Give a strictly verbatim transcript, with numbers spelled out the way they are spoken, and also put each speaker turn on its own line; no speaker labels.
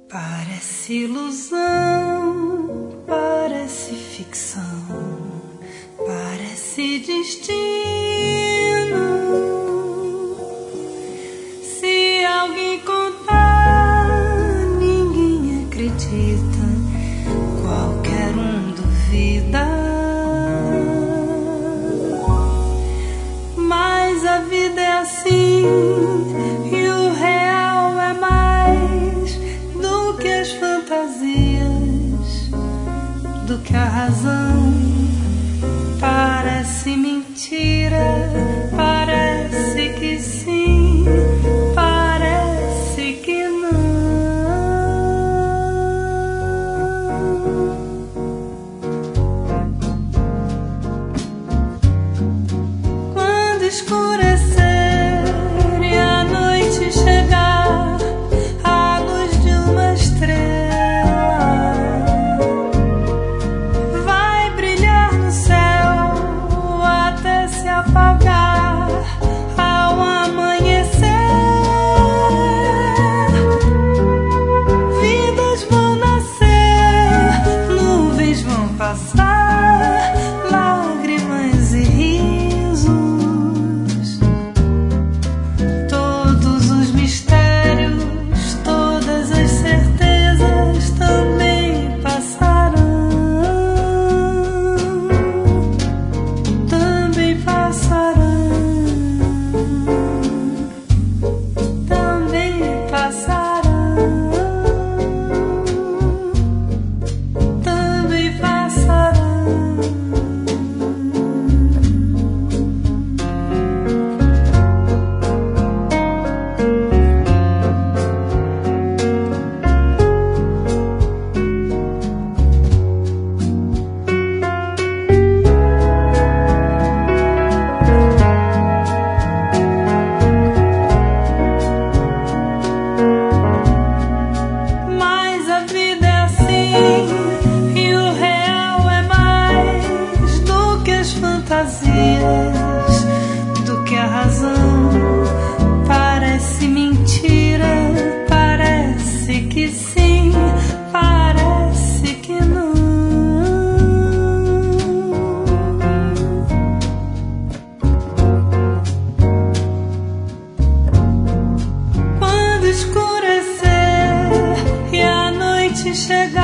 Parece ilusão, parece ficção, parece destino. Se alguém contar, ninguém acredita, qualquer um duvida. Mas a vida é assim, e o real é mais do que as fantasias, do que a razão. Parece mentira, parece que sim, parece que não. Quando escurecer e a noite chegar, a luz de uma estrela vai brilhar no céu até se apagar ao amanhecer. Vidas vão nascer, nuvens vão passar, lágrimas e risos. Todos os mistérios, todas as certezas também passarão. Também passarão. Também passarão. Também passarão. Mas a vida é assim, e o real é mais do que as fantasias, do que a razão. Parece mentira, parece que sim, parece que não. Quando escurecer e a noite chegar,